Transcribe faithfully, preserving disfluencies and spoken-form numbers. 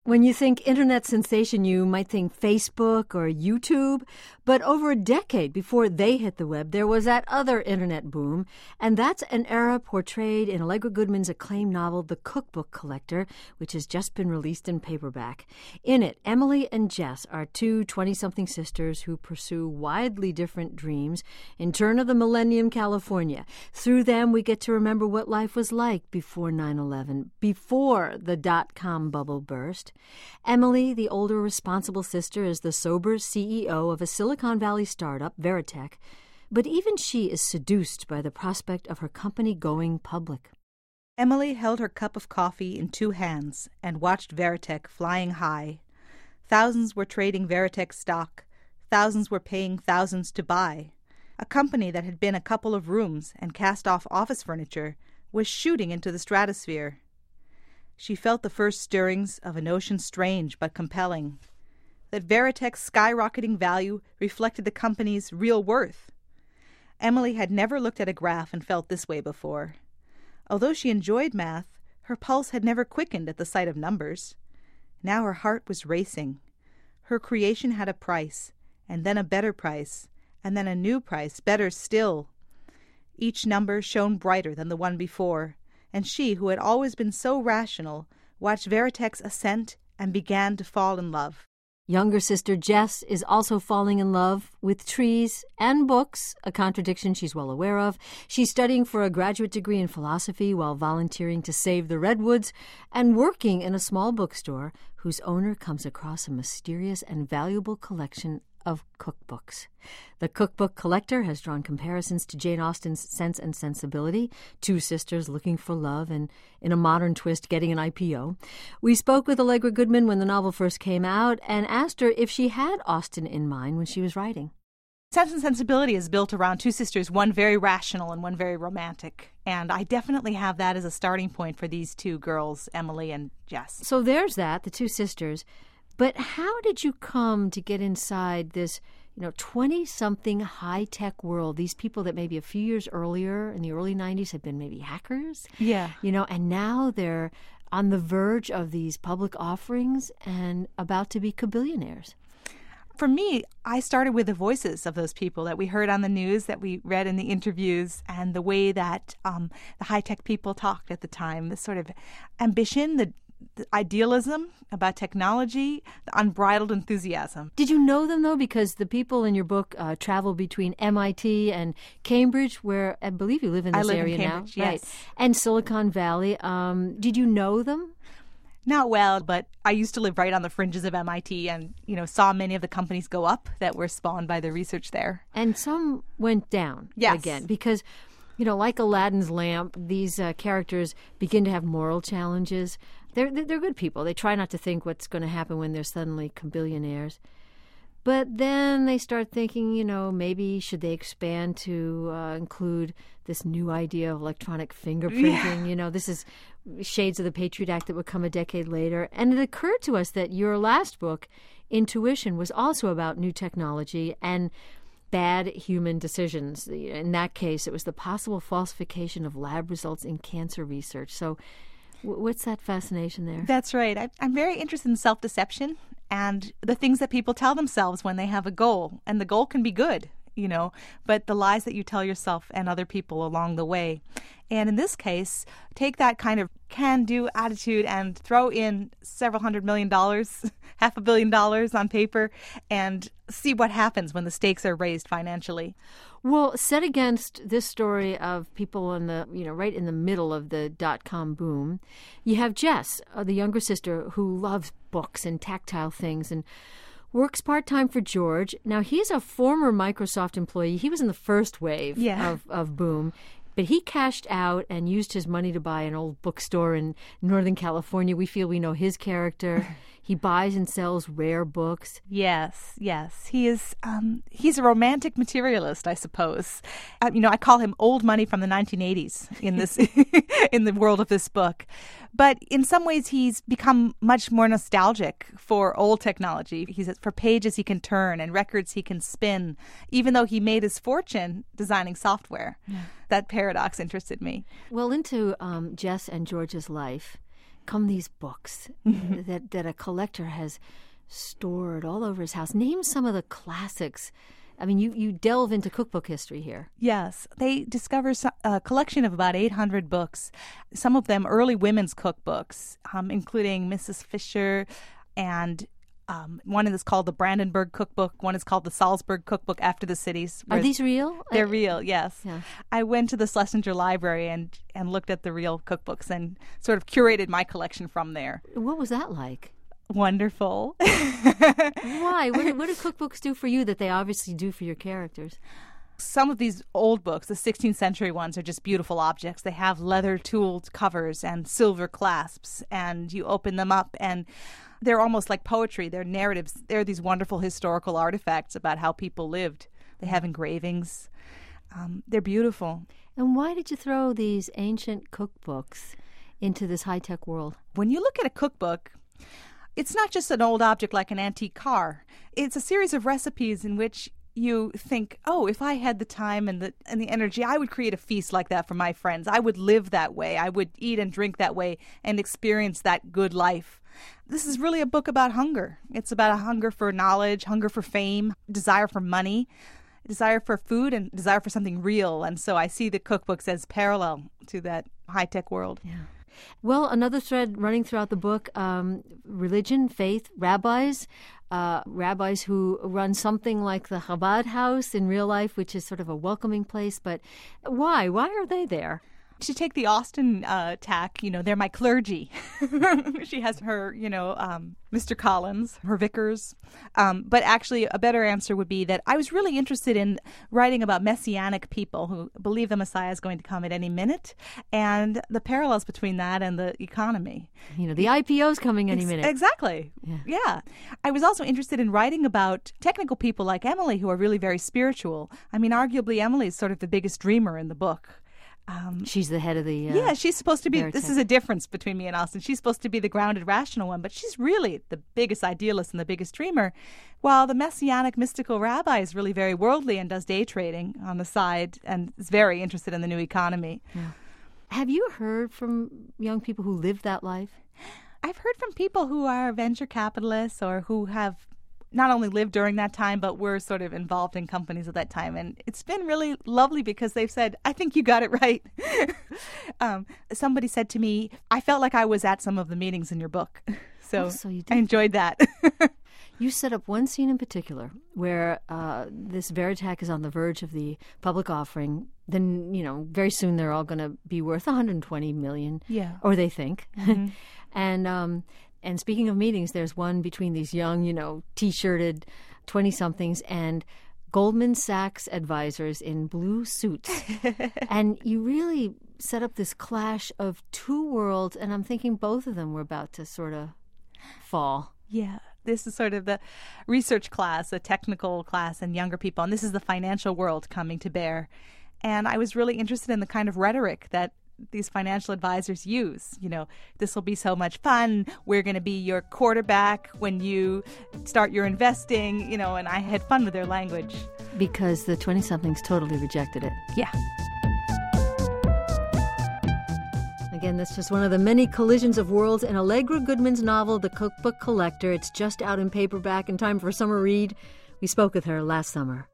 When you think internet sensation, you might think Facebook or YouTube. But over a decade before they hit the web, there was that other internet boom. And that's an era portrayed in Allegra Goodman's acclaimed novel, The Cookbook Collector, which has just been released in paperback. In it, Emily and Jess are two twenty-something sisters who pursue widely different dreams in turn of the millennium California. Through them, we get to remember what life was like before nine eleven, before the dot-com bubble burst. Emily, the older responsible sister, is the sober C E O of a Silicon Valley startup, Veritech, but even she is seduced by the prospect of her company going public. Emily held her cup of coffee in two hands and watched Veritech flying high. Thousands were trading Veritech stock. Thousands were paying thousands to buy. A company that had been a couple of rooms and cast-off office furniture was shooting into the stratosphere. She felt the first stirrings of a notion strange but compelling, that Veritech's skyrocketing value reflected the company's real worth. Emily had never looked at a graph and felt this way before. Although she enjoyed math, her pulse had never quickened at the sight of numbers. Now her heart was racing. Her creation had a price, and then a better price, and then a new price, better still. Each number shone brighter than the one before, and she, who had always been so rational, watched Veritech's ascent and began to fall in love. Younger sister Jess is also falling in love with trees and books, a contradiction she's well aware of. She's studying for a graduate degree in philosophy while volunteering to save the redwoods and working in a small bookstore whose owner comes across a mysterious and valuable collection of cookbooks. The Cookbook Collector has drawn comparisons to Jane Austen's Sense and Sensibility, two sisters looking for love and, in a modern twist, getting an I P O. We spoke with Allegra Goodman when the novel first came out and asked her if she had Austen in mind when she was writing. Sense and Sensibility is built around two sisters, one very rational and one very romantic. And I definitely have that as a starting point for these two girls, Emily and Jess. So there's that, the two sisters. But how did you come to get inside this, you know, twenty-something high-tech world? These people that maybe a few years earlier, in the early nineties, had been maybe hackers. Yeah. You know, and now they're on the verge of these public offerings and about to be kabillionaires. For me, I started with the voices of those people that we heard on the news, that we read in the interviews, and the way that um, the high-tech people talked at the time, the sort of ambition, the The idealism about technology, the unbridled enthusiasm. Did you know them, though? Because the people in your book uh, travel between M I T and Cambridge, where I believe you live in this I live area in Cambridge, now. yes. Right. And Silicon Valley. Um, did you know them? Not well, but I used to live right on the fringes of M I T and, you know, saw many of the companies go up that were spawned by the research there. And some went down yes. again because, you know, like Aladdin's lamp, these uh, characters begin to have moral challenges. They're, they're good people. They try not to think what's going to happen when they're suddenly billionaires. But then they start thinking, you know, maybe should they expand to uh, include this new idea of electronic fingerprinting? Yeah. You know, this is shades of the Patriot Act that would come a decade later. And it occurred to us that your last book, Intuition, was also about new technology and bad human decisions. In that case, it was the possible falsification of lab results in cancer research. So what's that fascination there? That's right. I, I'm very interested in self-deception and the things that people tell themselves when they have a goal. And the goal can be good, you know, but the lies that you tell yourself and other people along the way. And in this case, take that kind of can-do attitude and throw in several hundred million dollars, half a billion dollars on paper, and see what happens when the stakes are raised financially. Well, set against this story of people in the, you know, right in the middle of the dot-com boom, you have Jess, uh, the younger sister, who loves books and tactile things and works part-time for George. Now, he's a former Microsoft employee. He was in the first wave yeah. of, of boom. But he cashed out and used his money to buy an old bookstore in Northern California. We feel we know his character. He buys and sells rare books. Yes, yes. He is, um, he's a romantic materialist, I suppose. Uh, you know, I call him old money from the nineteen eighties in this, in the world of this book. But in some ways, he's become much more nostalgic for old technology. He's for pages he can turn and records he can spin, even though he made his fortune designing software. Yeah. That paradox interested me. Well, into um, Jess and George's life, come these books that, that a collector has stored all over his house. Name some of the classics. I mean, you, you delve into cookbook history here. Yes. They discover a collection of about eight hundred books, some of them early women's cookbooks, um, including Missus Fisher, and um, one is called the Brandenburg Cookbook. One is called the Salzburg Cookbook, after the cities. Are these real? They're I, real, yes. Yeah. I went to the Schlesinger Library and, and looked at the real cookbooks and sort of curated my collection from there. What was that like? Wonderful. Why? What do, what do cookbooks do for you that they obviously do for your characters? Some of these old books, the sixteenth century ones, are just beautiful objects. They have leather-tooled covers and silver clasps, and you open them up, and they're almost like poetry. They're narratives. They're these wonderful historical artifacts about how people lived. They have engravings. Um, they're beautiful. And why did you throw these ancient cookbooks into this high-tech world? When you look at a cookbook, it's not just an old object like an antique car. It's a series of recipes in which you think, oh, if I had the time and the and the energy, I would create a feast like that for my friends. I would live that way. I would eat and drink that way and experience that good life. This is really a book about hunger. It's about a hunger for knowledge, hunger for fame, desire for money, desire for food, and desire for something real. And so I see the cookbooks as parallel to that high-tech world. Yeah. Well, another thread running throughout the book, um, religion, faith, rabbis, uh, rabbis who run something like the Chabad house in real life, which is sort of a welcoming place. But why? Why are they there? To take the Austen uh, tack, you know, they're my clergy. She has her, you know, um, Mister Collins, her vicars. Um, but actually, a better answer would be that I was really interested in writing about messianic people who believe the Messiah is going to come at any minute, and the parallels between that and the economy. You know, the I P O's coming any Ex- minute. Exactly. Yeah. yeah. I was also interested in writing about technical people like Emily who are really very spiritual. I mean, arguably, Emily is sort of the biggest dreamer in the book. Um, she's the head of the... Uh, yeah, she's supposed to be... Veritech. This is a difference between me and Austen. She's supposed to be the grounded, rational one, but she's really the biggest idealist and the biggest dreamer, while the messianic, mystical rabbi is really very worldly and does day trading on the side and is very interested in the new economy. Yeah. Have you heard from young people who live that life? I've heard from people who are venture capitalists or who have not only lived during that time, but were sort of involved in companies at that time. And it's been really lovely because they've said, I think you got it right. um, somebody said to me, I felt like I was at some of the meetings in your book. So, oh, so you did. I enjoyed that. You set up one scene in particular where uh, this Veritech is on the verge of the public offering. Then, you know, very soon they're all going to be worth one hundred twenty million dollars. Yeah. Or they think. Mm-hmm. and... Um, And speaking of meetings, there's one between these young, you know, T-shirted twenty-somethings and Goldman Sachs advisors in blue suits. And you really set up this clash of two worlds, and I'm thinking both of them were about to sort of fall. Yeah. This is sort of the research class, the technical class, and younger people. And this is the financial world coming to bear. And I was really interested in the kind of rhetoric that these financial advisors use. You know, this will be so much fun. We're going to be your quarterback when you start your investing, you know, and I had fun with their language. Because the twenty-somethings totally rejected it. Yeah. Again, that's just one of the many collisions of worlds in Allegra Goodman's novel, The Cookbook Collector. It's just out in paperback in time for a summer read. We spoke with her last summer.